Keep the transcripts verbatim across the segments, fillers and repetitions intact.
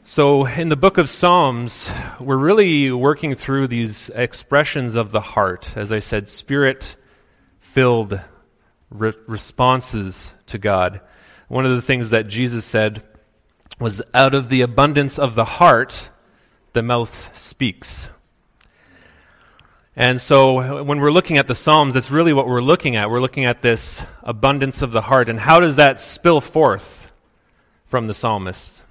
So in the book of Psalms, we're really working through these expressions of the heart, as I said, spirit-filled re- responses to God. One of the things that Jesus said was, out of the abundance of the heart, the mouth speaks. And so when we're looking at the Psalms, that's really what we're looking at. We're looking at this abundance of the heart, and how does that spill forth from the psalmist?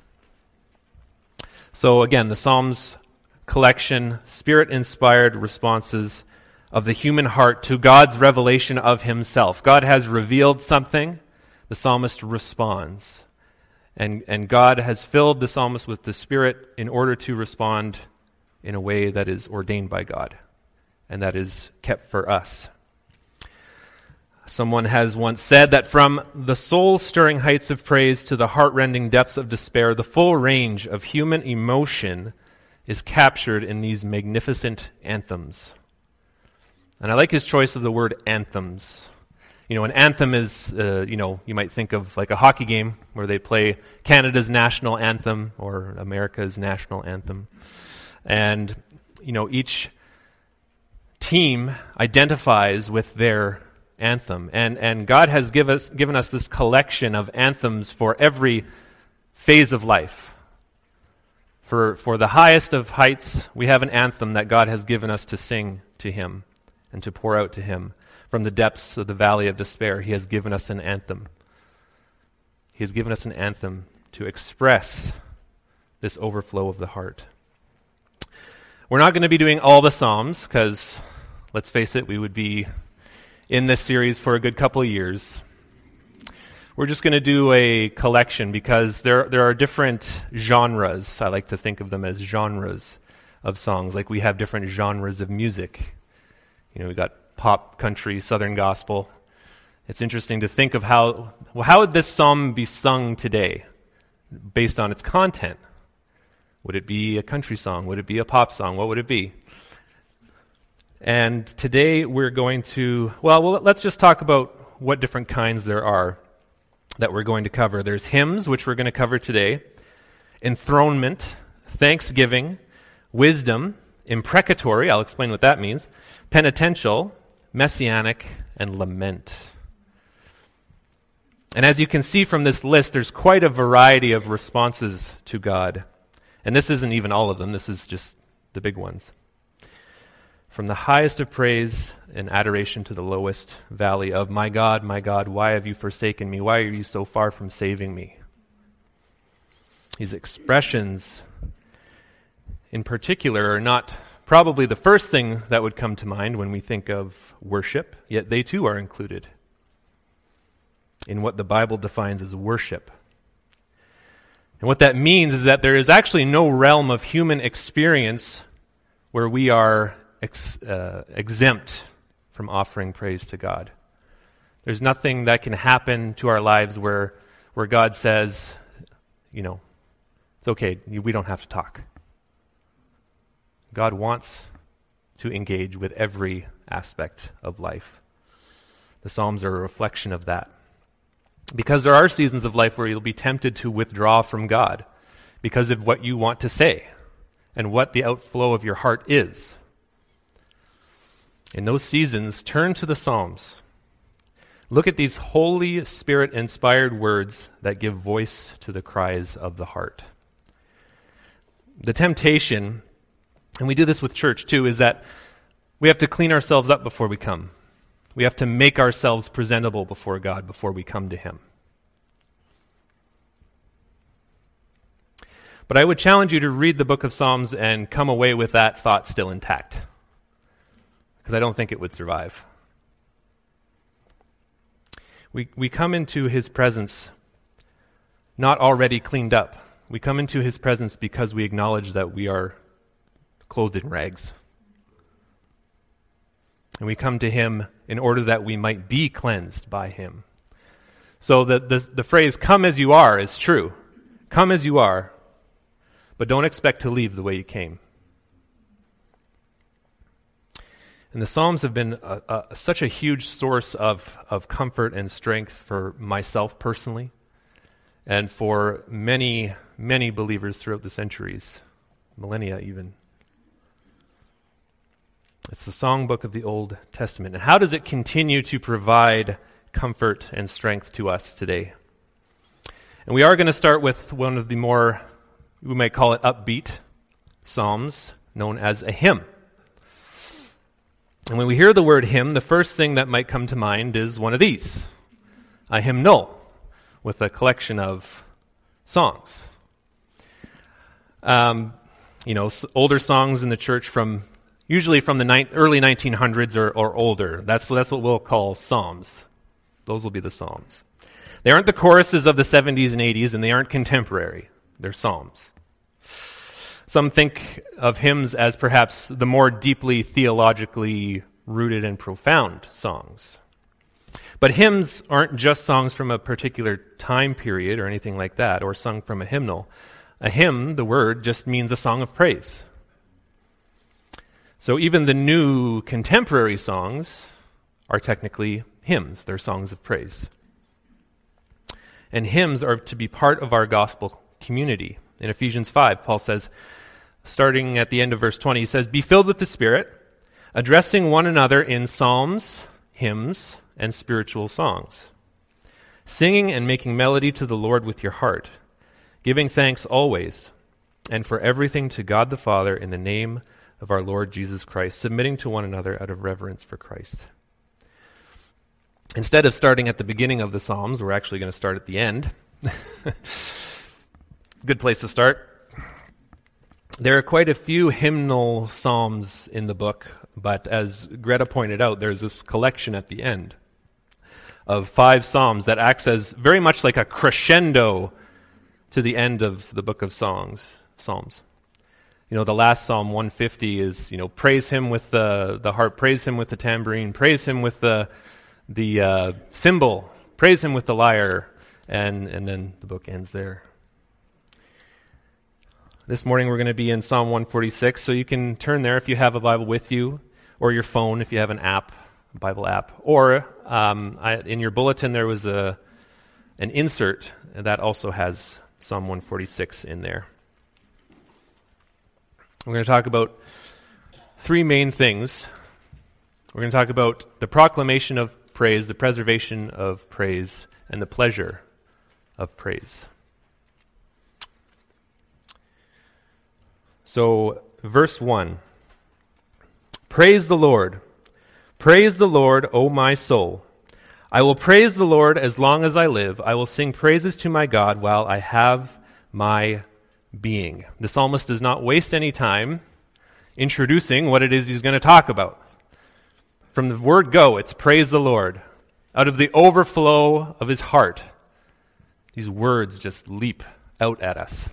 So again, the Psalms collection, spirit-inspired responses of the human heart to God's revelation of himself. God has revealed something, the psalmist responds. And, and God has filled the psalmist with the Spirit in order to respond in a way that is ordained by God and that is kept for us. Someone has once said that from the soul-stirring heights of praise to the heart-rending depths of despair, the full range of human emotion is captured in these magnificent anthems. And I like his choice of the word anthems. You know, an anthem is, uh, you know, you might think of like a hockey game where they play Canada's national anthem or America's national anthem. And, you know, each team identifies with their anthem. And and God has give us, given us this collection of anthems for every phase of life. For, for the highest of heights, we have an anthem that God has given us to sing to him and to pour out to him. From the depths of the valley of despair, he has given us an anthem. He has given us an anthem to express this overflow of the heart. We're not going to be doing all the Psalms because, let's face it, we would be in this series for a good couple of years. We're just going to do a collection because there there are different genres. I like to think of them as genres of songs. Like we have different genres of music. You know, we got pop, country, southern gospel. It's interesting to think of how, well, how would this psalm be sung today based on its content? Would it be a country song? Would it be a pop song? What would it be? And today we're going to, well, well, let's just talk about what different kinds there are that we're going to cover. There's hymns, which we're going to cover today, enthronement, thanksgiving, wisdom, imprecatory, I'll explain what that means, penitential, messianic, and lament. And as you can see from this list, there's quite a variety of responses to God. And this isn't even all of them, this is just the big ones. From the highest of praise and adoration to the lowest valley of, my God, my God, why have you forsaken me? Why are you so far from saving me? These expressions in particular are not probably the first thing that would come to mind when we think of worship, yet they too are included in what the Bible defines as worship. And what that means is that there is actually no realm of human experience where we are ex- uh, exempt from offering praise to God. There's nothing that can happen to our lives where where God says, you know, it's okay, we don't have to talk. God wants to engage with every aspect of life. The Psalms are a reflection of that. Because there are seasons of life where you'll be tempted to withdraw from God because of what you want to say and what the outflow of your heart is. In those seasons, turn to the Psalms. Look at these Holy Spirit-inspired words that give voice to the cries of the heart. The temptation, and we do this with church too, is that we have to clean ourselves up before we come. We have to make ourselves presentable before God before we come to him. But I would challenge you to read the book of Psalms and come away with that thought still intact, because I don't think it would survive. We we come into his presence not already cleaned up. We come into his presence because we acknowledge that we are clothed in rags. And we come to him in order that we might be cleansed by him. So the, the, the phrase, come as you are, is true. Come as you are, but don't expect to leave the way you came. And the Psalms have been a, a, such a huge source of, of comfort and strength for myself personally, and for many, many believers throughout the centuries, millennia even. It's the songbook of the Old Testament. And how does it continue to provide comfort and strength to us today? And we are going to start with one of the more, we might call it upbeat psalms, known as a hymn. And when we hear the word hymn, the first thing that might come to mind is one of these, a hymnal with a collection of songs. Um, you know, s- older songs in the church from usually from the ni- early nineteen hundreds or, or older. That's that's what we'll call psalms. Those will be the psalms. They aren't the choruses of the seventies and eighties, and they aren't contemporary. They're psalms. Some think of hymns as perhaps the more deeply theologically rooted and profound songs. But hymns aren't just songs from a particular time period or anything like that, or sung from a hymnal. A hymn, the word, just means a song of praise. So even the new contemporary songs are technically hymns. They're songs of praise. And hymns are to be part of our gospel community. In Ephesians five, Paul says, starting at the end of verse twenty, he says, "Be filled with the Spirit, addressing one another in psalms, hymns, and spiritual songs, singing and making melody to the Lord with your heart, giving thanks always, and for everything to God the Father in the name of our Lord Jesus Christ, submitting to one another out of reverence for Christ." Instead of starting at the beginning of the Psalms, we're actually going to start at the end. Good place to start. There are quite a few hymnal psalms in the book, but as Greta pointed out, there's this collection at the end of five psalms that acts as very much like a crescendo to the end of the book of songs, Psalms. You know, the last Psalm one fifty is, you know, praise him with the, the harp, praise him with the tambourine, praise him with the the uh, cymbal, praise him with the lyre, and, and then the book ends there. This morning we're going to be in Psalm one forty-six, so you can turn there if you have a Bible with you, or your phone if you have an app, a Bible app. Or um, I, in your bulletin there was a an insert that also has Psalm one forty-six in there. We're going to talk about three main things. We're going to talk about the proclamation of praise, the preservation of praise, and the pleasure of praise. So, verse one. Praise the Lord. Praise the Lord, O my soul. I will praise the Lord as long as I live. I will sing praises to my God while I have my being. The psalmist does not waste any time introducing what it is he's going to talk about. From the word go, it's praise the Lord. Out of the overflow of his heart, these words just leap out at us.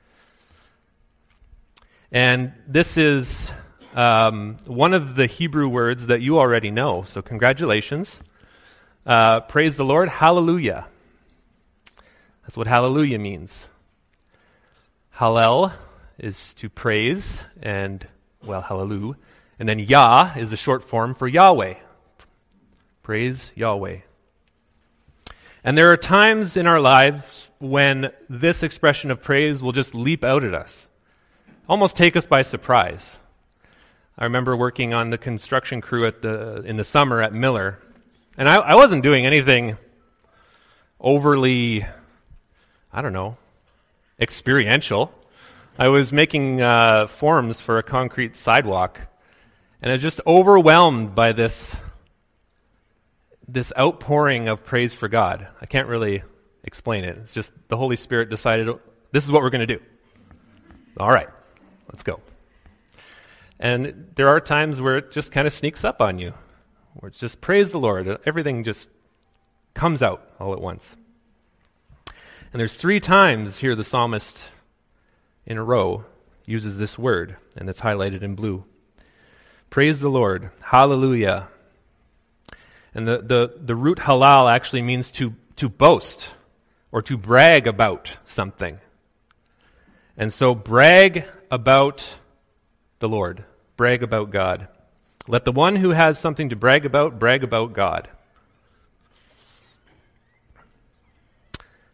And this is um, one of the Hebrew words that you already know, so congratulations. Uh, praise the Lord, hallelujah. That's what hallelujah means. Hallel is to praise, and, well, hallelujah. And then Yah is the short form for Yahweh. Praise Yahweh. And there are times in our lives when this expression of praise will just leap out at us, almost take us by surprise. I remember working on the construction crew at the in the summer at Miller, and I, I wasn't doing anything overly, I don't know, experiential. I was making uh, forms for a concrete sidewalk, and I was just overwhelmed by this this outpouring of praise for God. I can't really explain it. It's just the Holy Spirit decided, this is what we're going to do. All right, let's go. And there are times where it just kind of sneaks up on you, where it's just praise the Lord. Everything just comes out all at once. And there's three times here the psalmist in a row uses this word, and it's highlighted in blue. Praise the Lord. Hallelujah. And the, the, the root halal actually means to, to boast or to brag about something. And so brag about the Lord. Brag about God. Let the one who has something to brag about, brag about God.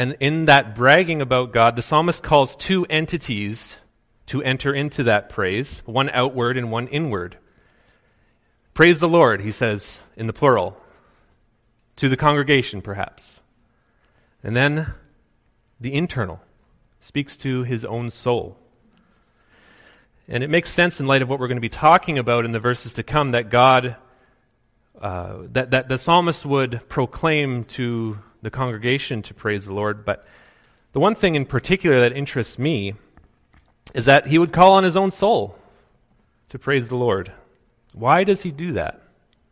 And in that bragging about God, the psalmist calls two entities to enter into that praise, one outward and one inward. Praise the Lord, he says in the plural, to the congregation perhaps. And then the internal speaks to his own soul. And it makes sense in light of what we're going to be talking about in the verses to come that God, uh, that, that the psalmist would proclaim to the congregation to praise the Lord. But the one thing in particular that interests me is that he would call on his own soul to praise the Lord. Why does he do that?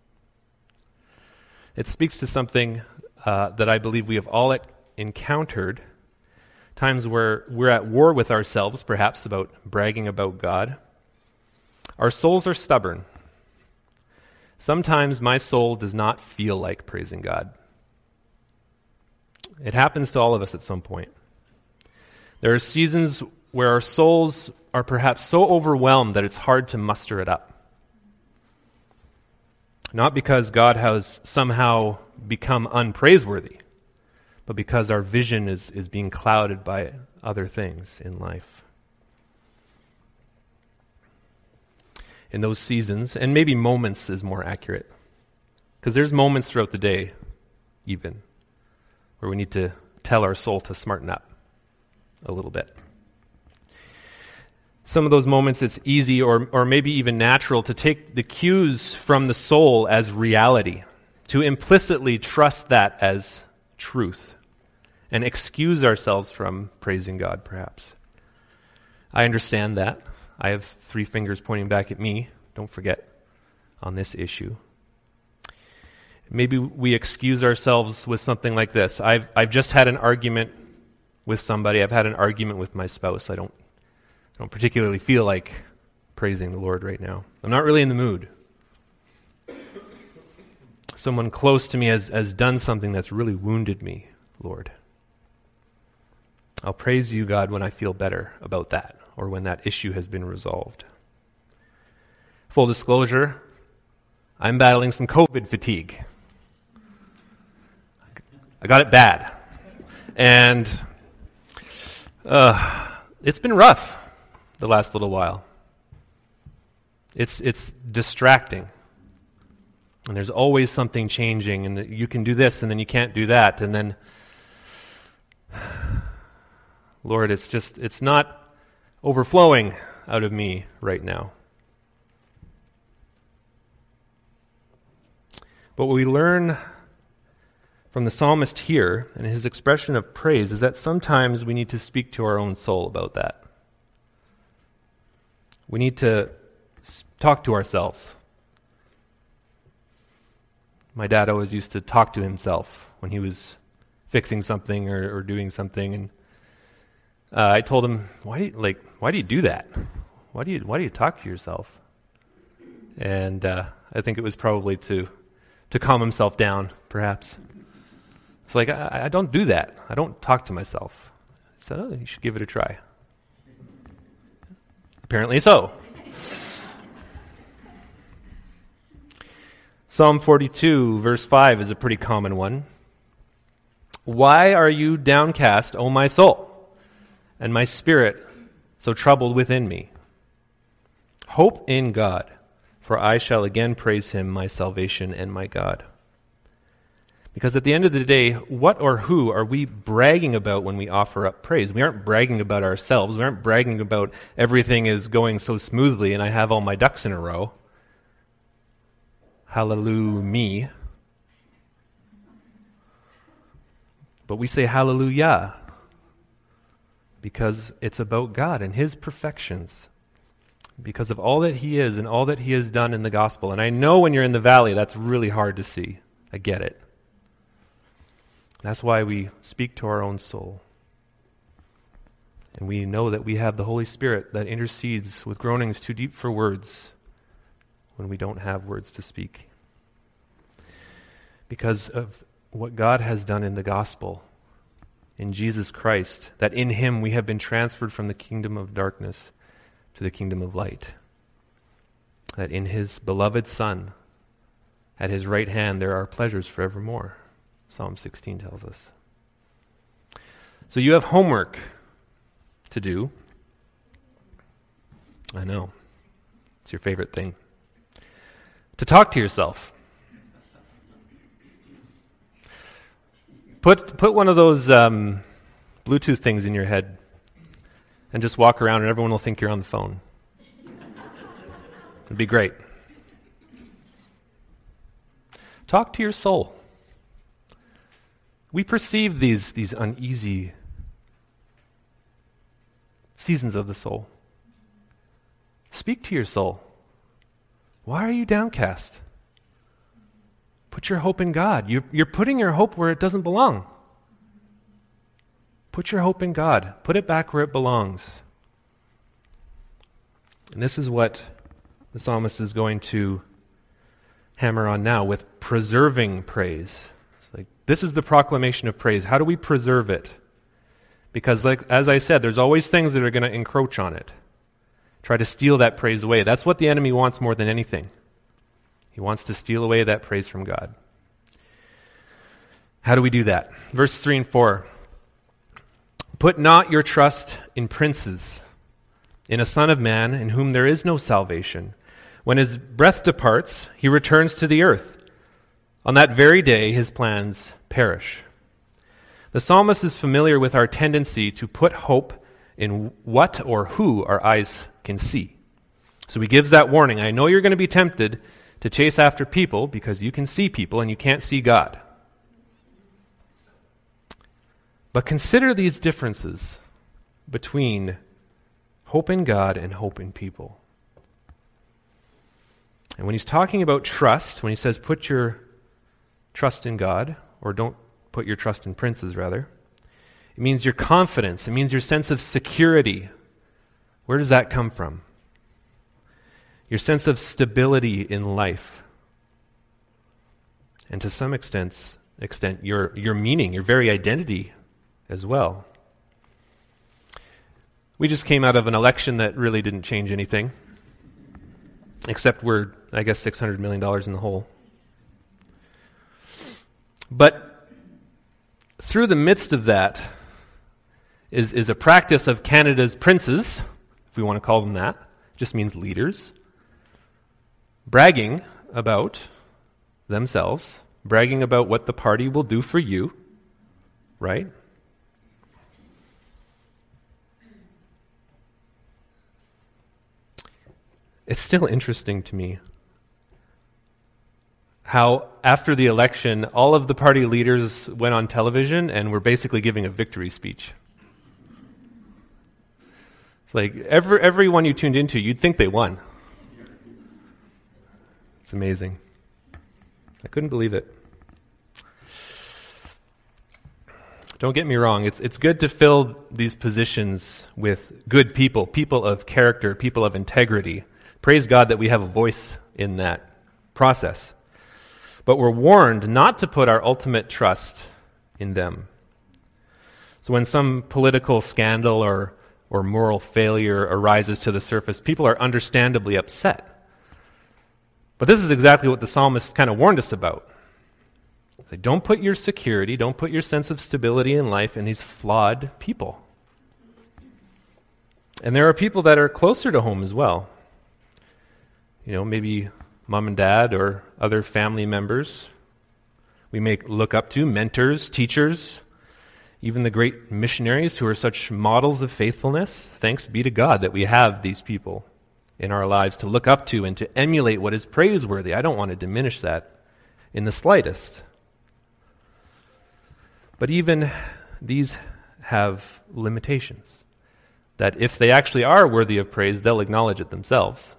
It speaks to something uh, that I believe we have all encountered, times where we're at war with ourselves, perhaps, about bragging about God. Our souls are stubborn. Sometimes my soul does not feel like praising God. It happens to all of us at some point. There are seasons where our souls are perhaps so overwhelmed that it's hard to muster it up. Not because God has somehow become unpraiseworthy, but because our vision is, is being clouded by other things in life. In those seasons, and maybe moments is more accurate, because there's moments throughout the day, even, where we need to tell our soul to smarten up a little bit. Some of those moments it's easy or or maybe even natural to take the cues from the soul as reality, to implicitly trust that as truth, and excuse ourselves from praising God, perhaps. I understand that. I have three fingers pointing back at me, don't forget, on this issue. Maybe we excuse ourselves with something like this. I've I've just had an argument with somebody. I've had an argument with my spouse. I don't I don't particularly feel like praising the Lord right now. I'm not really in the mood. Someone close to me has, has done something that's really wounded me, Lord. I'll praise you, God, when I feel better about that, or when that issue has been resolved. Full disclosure, I'm battling some COVID fatigue. I got it bad. And uh, it's been rough the last little while. It's it's distracting. And there's always something changing, and you can do this, and then you can't do that, and then, Lord, it's just, it's not overflowing out of me right now. But what we learn from the psalmist here, and his expression of praise, is that sometimes we need to speak to our own soul about that. We need to talk to ourselves. My dad always used to talk to himself when he was fixing something or, or doing something, and uh, I told him, "Why do you, like? Why do you do that? Why do you Why do you talk to yourself?" And uh, I think it was probably to to calm himself down, perhaps. It's like I, I don't do that. I don't talk to myself. He said, "Oh, you should give it a try." Apparently so. Psalm forty-two, verse five is a pretty common one. Why are you downcast, O my soul, and my spirit so troubled within me? Hope in God, for I shall again praise him, my salvation and my God. Because at the end of the day, what or who are we bragging about when we offer up praise? We aren't bragging about ourselves. We aren't bragging about everything is going so smoothly and I have all my ducks in a row. Hallelujah me. But we say hallelujah because it's about God and his perfections, because of all that he is and all that he has done in the gospel. And I know when you're in the valley, that's really hard to see. I get it. That's why we speak to our own soul. And we know that we have the Holy Spirit that intercedes with groanings too deep for words when we don't have words to speak. Because of what God has done in the gospel, in Jesus Christ, that in him we have been transferred from the kingdom of darkness to the kingdom of light. That in his beloved Son, at his right hand, there are pleasures forevermore. Psalm sixteen tells us. So you have homework to do. I know. It's your favorite thing. To talk to yourself. Put put one of those um, Bluetooth things in your head and just walk around and everyone will think you're on the phone. It'd be great. Talk to your soul. We perceive these, these uneasy seasons of the soul. Speak to your soul. Why are you downcast? Put your hope in God. You're, you're putting your hope where it doesn't belong. Put your hope in God. Put it back where it belongs. And this is what the psalmist is going to hammer on now with preserving praise. It's like, this is the proclamation of praise. How do we preserve it? Because like as I said, there's always things that are going to encroach on it. Try to steal that praise away. That's what the enemy wants more than anything. He wants to steal away that praise from God. How do we do that? Verse three and four. Put not your trust in princes, in a son of man in whom there is no salvation. When his breath departs, he returns to the earth. On that very day, his plans perish. The psalmist is familiar with our tendency to put hope in what or who our eyes can see. So he gives that warning. I know you're going to be tempted to chase after people because you can see people and you can't see God. But consider these differences between hope in God and hope in people. And when he's talking about trust, when he says put your trust in God, or don't put your trust in princes, rather, it means your confidence. It means your sense of security. Where does that come from? Your sense of stability in life. And to some extent, extent your, your meaning, your very identity as well. We just came out of an election that really didn't change anything, except we're, I guess, six hundred million dollars in the hole. But through the midst of that is, is a practice of Canada's princes, if we want to call them that, just means leaders, bragging about themselves, bragging about what the party will do for you, right? It's still interesting to me how after the election, all of the party leaders went on television and were basically giving a victory speech. It's like every everyone you tuned into, you'd think they won. It's amazing. I couldn't believe it. Don't get me wrong, it's it's good to fill these positions with good people, people of character, people of integrity. Praise God that we have a voice in that process. But we're warned not to put our ultimate trust in them. So when some political scandal or, or moral failure arises to the surface, people are understandably upset. But this is exactly what the psalmist kind of warned us about. Like, don't put your security, don't put your sense of stability in life in these flawed people. And there are people that are closer to home as well. You know, maybe mom and dad or other family members we may look up to, mentors, teachers, even the great missionaries who are such models of faithfulness. Thanks be to God that we have these people in our lives to look up to and to emulate what is praiseworthy. I don't want to diminish that in the slightest. But even these have limitations, that if they actually are worthy of praise, they'll acknowledge it themselves.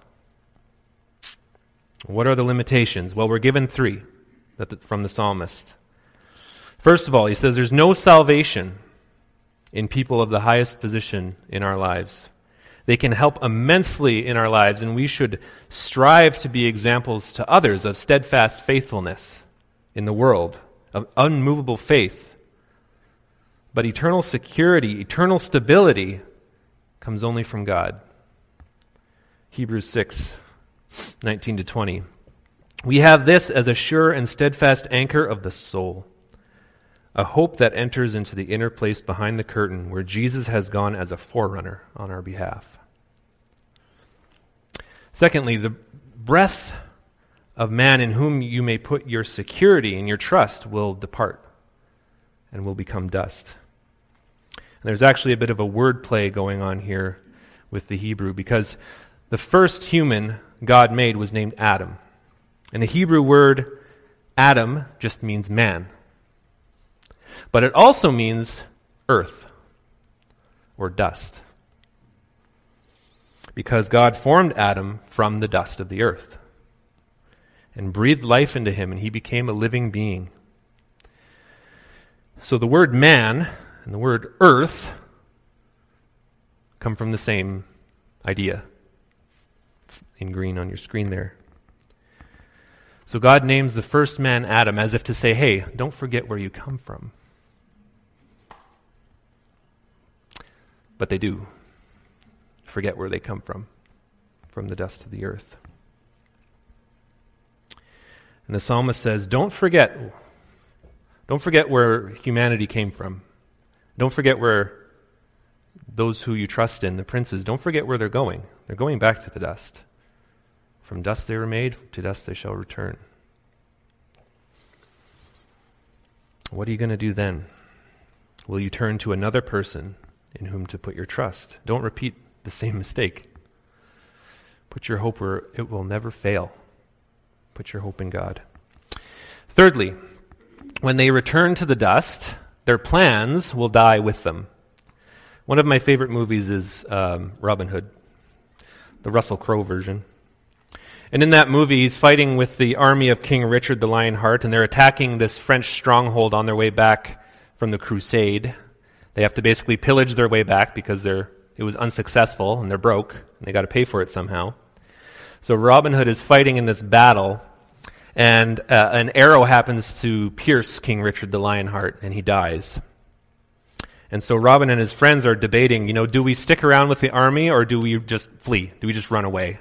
What are the limitations? Well, we're given three that the, from the psalmist. First of all, he says there's no salvation in people of the highest position in our lives. They can help immensely in our lives, and we should strive to be examples to others of steadfast faithfulness in the world, of unmovable faith. But eternal security, eternal stability comes only from God. Hebrews six, nineteen to twenty. We have this as a sure and steadfast anchor of the soul, a hope that enters into the inner place behind the curtain where Jesus has gone as a forerunner on our behalf. Secondly, the breath of man in whom you may put your security and your trust will depart and will become dust. And there's actually a bit of a word play going on here with the Hebrew, because the first human God made was named Adam. And the Hebrew word Adam just means man. But it also means earth or dust, because God formed Adam from the dust of the earth and breathed life into him, and he became a living being. So the word man and the word earth come from the same idea. It's in green on your screen there. So God names the first man Adam as if to say, hey, don't forget where you come from. But they do forget where they come from, from the dust of the earth. And the psalmist says, don't forget, don't forget where humanity came from. Don't forget where those who you trust in, the princes, don't forget where they're going. They're going back to the dust. From dust they were made, to dust they shall return. What are you going to do then? Will you turn to another person in whom to put your trust? Don't repeat the same mistake. Put your hope where it will never fail. Put your hope in God. Thirdly, when they return to the dust, their plans will die with them. One of my favorite movies is um, Robin Hood, the Russell Crowe version. And in that movie, he's fighting with the army of King Richard the Lionheart, and they're attacking this French stronghold on their way back from the crusade. They have to basically pillage their way back because they're it was unsuccessful, and they're broke, and they got to pay for it somehow. So Robin Hood is fighting in this battle, and uh, an arrow happens to pierce King Richard the Lionheart, and he dies. And so Robin and his friends are debating, you know, do we stick around with the army, or do we just flee? Do we just run away?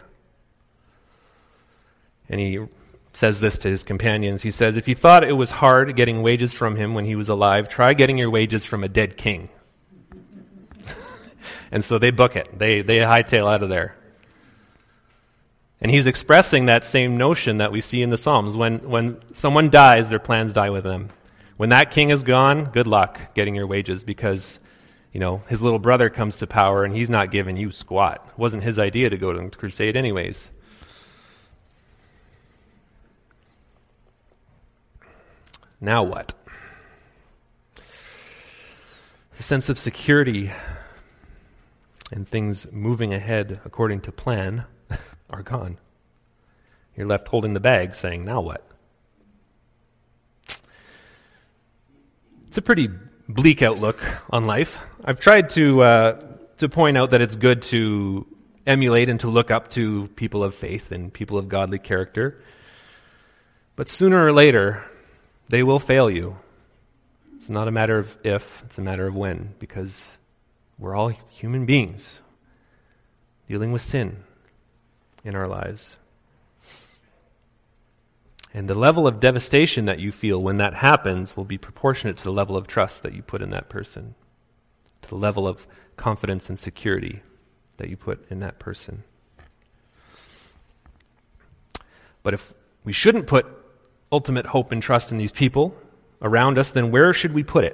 And he says this to his companions. He says, if you thought it was hard getting wages from him when he was alive, try getting your wages from a dead king. And so they book it. They they hightail out of there. And he's expressing that same notion that we see in the Psalms. When when someone dies, their plans die with them. When that king is gone, good luck getting your wages, because, you know, his little brother comes to power and he's not giving you squat. It wasn't his idea to go to the crusade anyways. Now what? The sense of security and things moving ahead according to plan are gone. You're left holding the bag saying, now what? It's a pretty bleak outlook on life. I've tried to uh, to point out that it's good to emulate and to look up to people of faith and people of godly character. But sooner or later, they will fail you. It's not a matter of if, it's a matter of when, because we're all human beings dealing with sin in our lives. And the level of devastation that you feel when that happens will be proportionate to the level of trust that you put in that person, to the level of confidence and security that you put in that person. But if we shouldn't put ultimate hope and trust in these people around us, then where should we put it?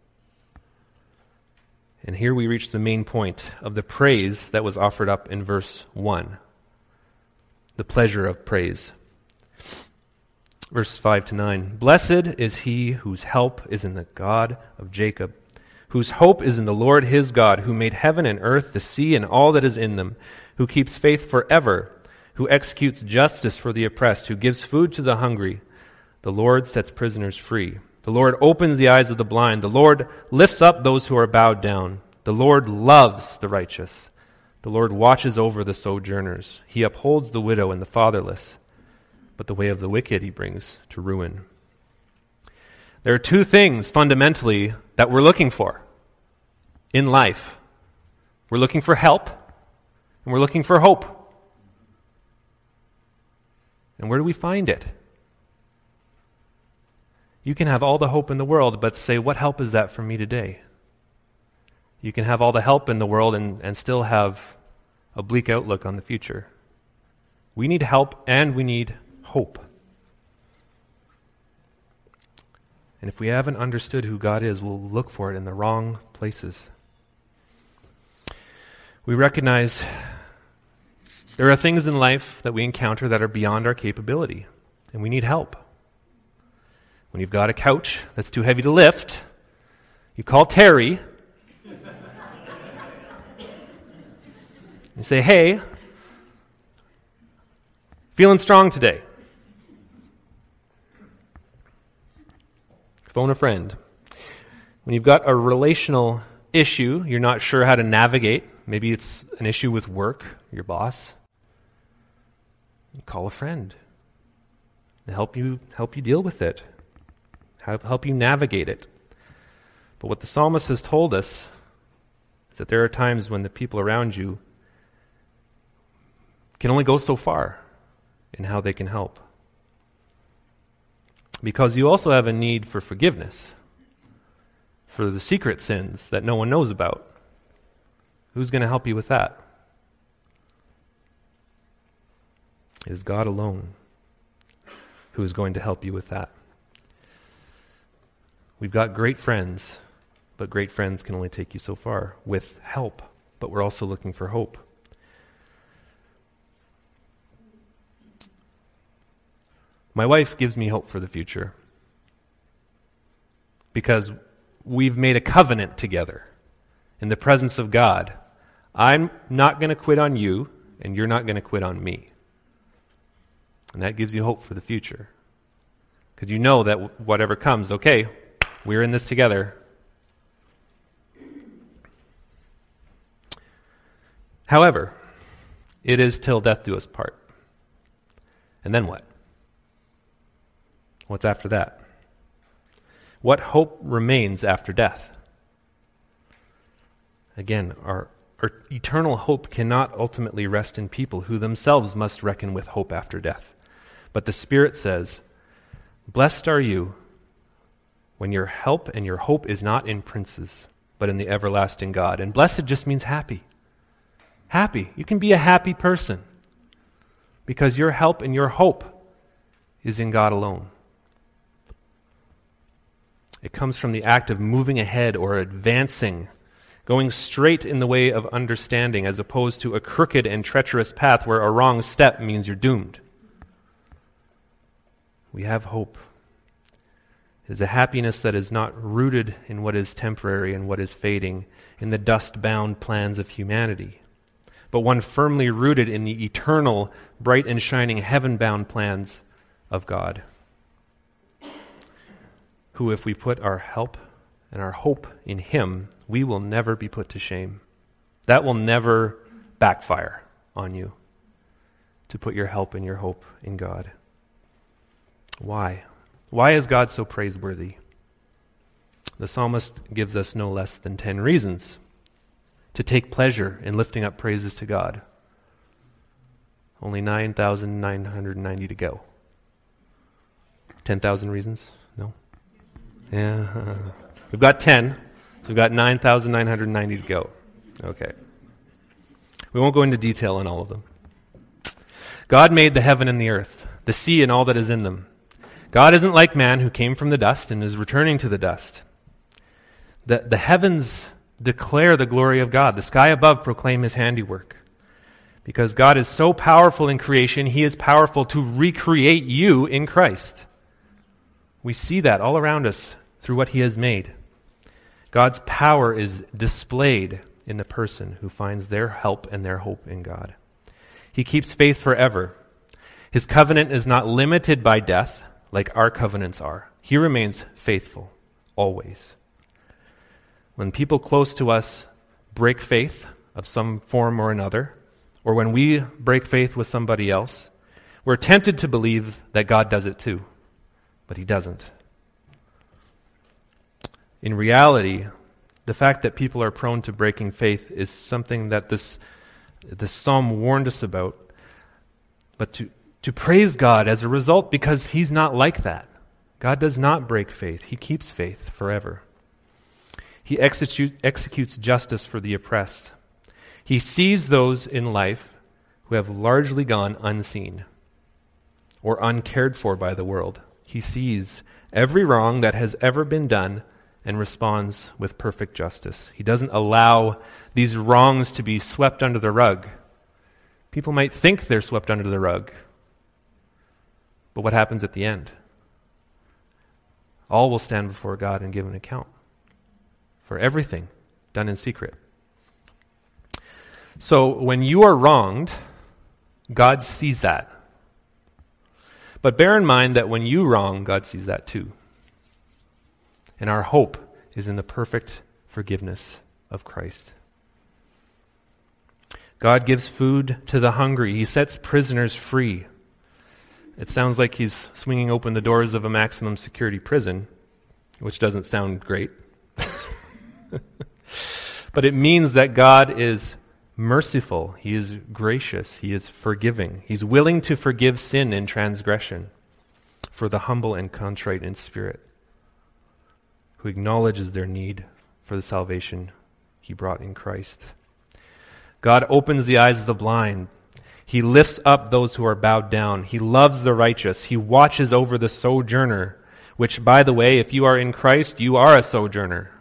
And here we reach the main point of the praise that was offered up in verse one. The pleasure of praise. Verse five to nine. Blessed is he whose help is in the God of Jacob, whose hope is in the Lord his God, who made heaven and earth, the sea, and all that is in them, who keeps faith forever, who executes justice for the oppressed, who gives food to the hungry. The Lord sets prisoners free. The Lord opens the eyes of the blind. The Lord lifts up those who are bowed down. The Lord loves the righteous. The Lord watches over the sojourners. He upholds the widow and the fatherless, but the way of the wicked he brings to ruin. There are two things fundamentally that we're looking for in life. We're looking for help, and we're looking for hope. And where do we find it? You can have all the hope in the world, but say, what help is that for me today? You can have all the help in the world and, and still have a bleak outlook on the future. We need help and we need hope. And if we haven't understood who God is, we'll look for it in the wrong places. We recognize there are things in life that we encounter that are beyond our capability, and we need help. When you've got a couch that's too heavy to lift, you call Terry. You say, hey, feeling strong today. Phone a friend. When you've got a relational issue, you're not sure how to navigate. Maybe it's an issue with work, your boss. You call a friend to help you help you deal with it, help, help you navigate it. But what the psalmist has told us is that there are times when the people around you can only go so far in how they can help. Because you also have a need for forgiveness for the secret sins that no one knows about. Who's going to help you with that? It is God alone who is going to help you with that. We've got great friends, but great friends can only take you so far with help, but we're also looking for hope. My wife gives me hope for the future because we've made a covenant together in the presence of God. I'm not going to quit on you, and you're not going to quit on me. And that gives you hope for the future. Because you know that whatever comes, okay, we're in this together. However, it is till death do us part. And then what? What's after that? What hope remains after death? Again, our, our eternal hope cannot ultimately rest in people who themselves must reckon with hope after death. But the Spirit says, blessed are you when your help and your hope is not in princes, but in the everlasting God. And blessed just means happy. Happy. You can be a happy person because your help and your hope is in God alone. It comes from the act of moving ahead or advancing, going straight in the way of understanding as opposed to a crooked and treacherous path where a wrong step means you're doomed. We have hope. It is a happiness that is not rooted in what is temporary and what is fading, in the dust-bound plans of humanity, but one firmly rooted in the eternal, bright and shining heaven-bound plans of God, who, if we put our help and our hope in Him, we will never be put to shame. That will never backfire on you, to put your help and your hope in God. Why? Why is God so praiseworthy? The psalmist gives us no less than ten reasons to take pleasure in lifting up praises to God. Only nine thousand nine hundred ninety to go. ten thousand reasons? No? Yeah. We've got ten, so we've got nine thousand nine hundred ninety to go. Okay. We won't go into detail on all of them. God made the heaven and the earth, the sea and all that is in them. God isn't like man who came from the dust and is returning to the dust. The, the heavens declare the glory of God. The sky above proclaim His handiwork. Because God is so powerful in creation, He is powerful to recreate you in Christ. We see that all around us through what He has made. God's power is displayed in the person who finds their help and their hope in God. He keeps faith forever. His covenant is not limited by death like our covenants are. He remains faithful always. When people close to us break faith of some form or another, or when we break faith with somebody else, we're tempted to believe that God does it too, but He doesn't. In reality, the fact that people are prone to breaking faith is something that this, this psalm warned us about, but to, to praise God as a result because He's not like that. God does not break faith. He keeps faith forever. He execute, executes justice for the oppressed. He sees those in life who have largely gone unseen or uncared for by the world. He sees every wrong that has ever been done and responds with perfect justice. He doesn't allow these wrongs to be swept under the rug. People might think they're swept under the rug, but what happens at the end? All will stand before God and give an account for everything done in secret. So when you are wronged, God sees that. But bear in mind that when you wrong, God sees that too. And our hope is in the perfect forgiveness of Christ. God gives food to the hungry. He sets prisoners free. It sounds like he's swinging open the doors of a maximum security prison, which doesn't sound great. But it means that God is merciful. He is gracious. He is forgiving. He's willing to forgive sin and transgression for the humble and contrite in spirit, who acknowledges their need for the salvation he brought in Christ. God opens the eyes of the blind. He lifts up those who are bowed down. He loves the righteous. He watches over the sojourner, which, by the way, if you are in Christ, you are a sojourner.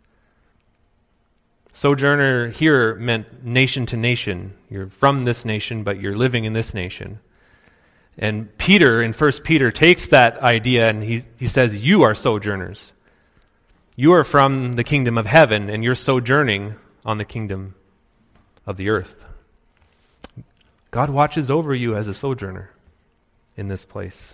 Sojourner here meant nation to nation. You're from this nation, but you're living in this nation. And Peter, in First Peter, takes that idea and he, he says, you are sojourners. You are from the kingdom of heaven, and you're sojourning on the kingdom of the earth. God watches over you as a sojourner in this place.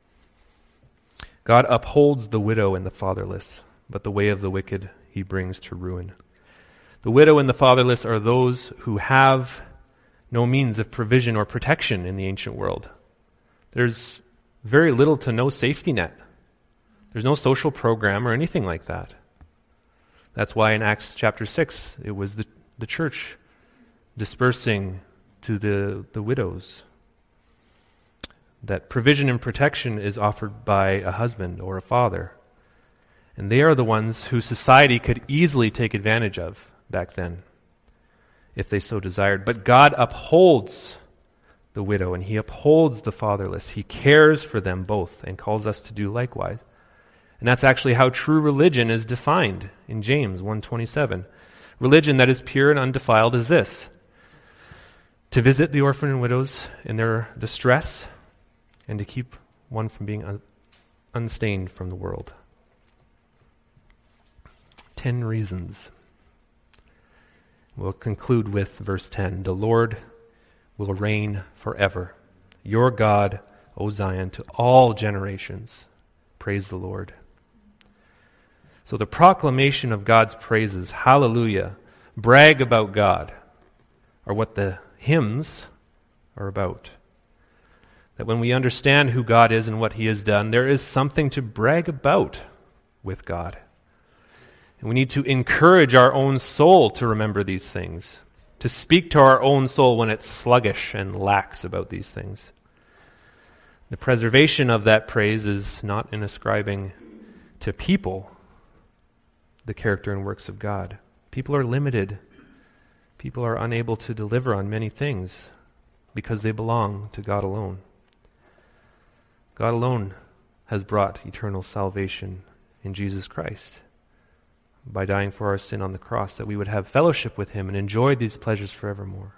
God upholds the widow and the fatherless, but the way of the wicked he brings to ruin. The widow and the fatherless are those who have no means of provision or protection in the ancient world. There's very little to no safety net. There's no social program or anything like that. That's why in Acts chapter six, it was the, the church dispersing to the, the widows. That provision and protection is offered by a husband or a father. And they are the ones who society could easily take advantage of back then, if they so desired. But God upholds the widow and he upholds the fatherless. He cares for them both and calls us to do likewise. And that's actually how true religion is defined in James one twenty-seven. Religion that is pure and undefiled is this: to visit the orphan and widows in their distress and to keep one from being un- unstained from the world. Ten reasons. We'll conclude with verse ten. The Lord will reign forever. Your God, O Zion, to all generations. Praise the Lord. So the proclamation of God's praises, hallelujah, brag about God, are what the hymns are about. That when we understand who God is and what he has done, there is something to brag about with God. And we need to encourage our own soul to remember these things, to speak to our own soul when it's sluggish and lax about these things. The preservation of that praise is not in ascribing to people the character and works of God. People are limited. People are unable to deliver on many things because they belong to God alone. God alone has brought eternal salvation in Jesus Christ by dying for our sin on the cross, that we would have fellowship with him and enjoy these pleasures forevermore.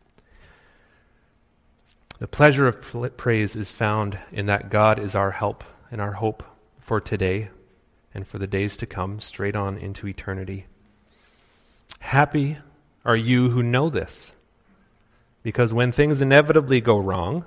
The pleasure of praise is found in that God is our help and our hope for today and for the days to come, straight on into eternity. Happy are you who know this, because when things inevitably go wrong,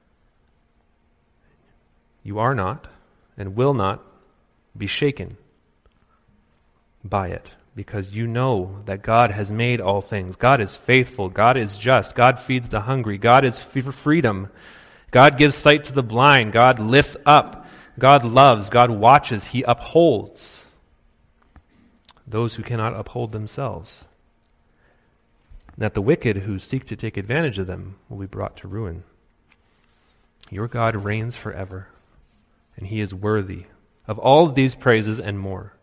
you are not and will not be shaken by it, because you know that God has made all things. God is faithful. God is just. God feeds the hungry. God is for freedom. God gives sight to the blind. God lifts up. God loves. God watches. He upholds those who cannot uphold themselves. That the wicked who seek to take advantage of them will be brought to ruin. Your God reigns forever, and he is worthy of all of these praises and more.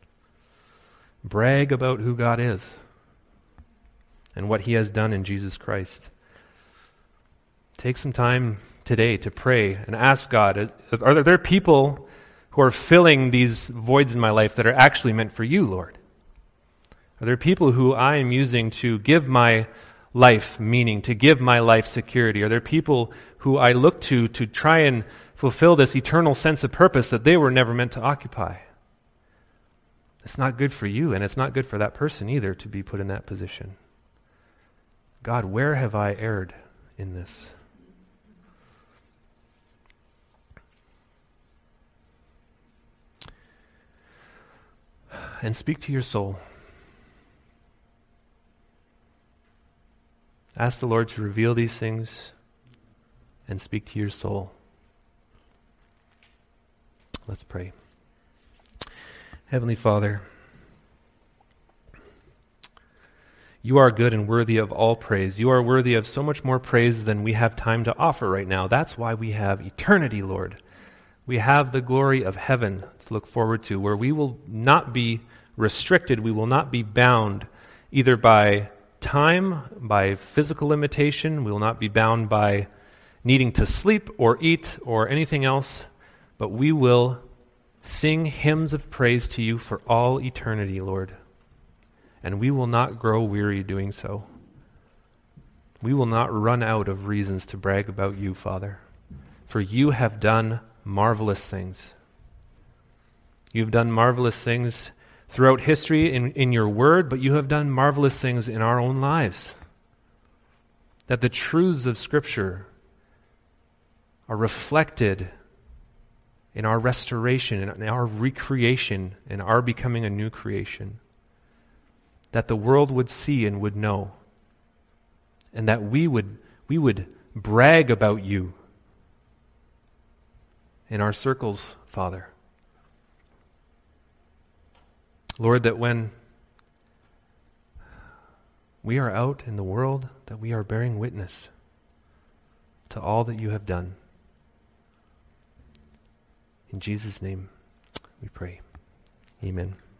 Brag about who God is and what he has done in Jesus Christ. Take some time today to pray and ask God, are there people who are filling these voids in my life that are actually meant for you, Lord? Are there people who I am using to give my life meaning, to give my life security? Are there people who I look to to try and fulfill this eternal sense of purpose that they were never meant to occupy? It's not good for you, and it's not good for that person either to be put in that position. God, where have I erred in this? And speak to your soul. Ask the Lord to reveal these things and speak to your soul. Let's pray. Heavenly Father, you are good and worthy of all praise. You are worthy of so much more praise than we have time to offer right now. That's why we have eternity, Lord. We have the glory of heaven to look forward to, where we will not be restricted, we will not be bound either by time, by physical limitation, we will not be bound by needing to sleep or eat or anything else, but we will sing hymns of praise to you for all eternity, Lord. And we will not grow weary doing so. We will not run out of reasons to brag about you, Father, for you have done marvelous things. You've done marvelous things throughout history in, in your word, but you have done marvelous things in our own lives. That the truths of Scripture are reflected in our restoration, in our recreation, in our becoming a new creation. That the world would see and would know. And that we would we would brag about you in our circles, Father. Lord, that when we are out in the world, that we are bearing witness to all that you have done. In Jesus' name we pray. Amen.